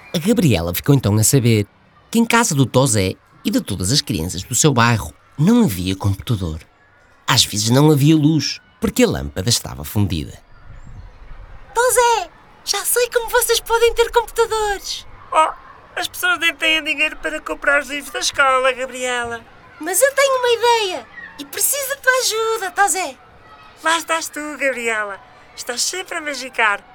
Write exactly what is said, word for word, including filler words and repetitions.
A Gabriela ficou então a saber que em casa do Tosé e de todas as crianças do seu bairro não havia computador. Às vezes não havia luz, porque a lâmpada estava fundida. Tosé, já sei como vocês podem ter computadores. Oh, as pessoas nem têm dinheiro para comprar os livros da escola, Gabriela. Mas eu tenho uma ideia e preciso da tua ajuda, Tosé. Lá estás tu, Gabriela. Estás sempre a magicar.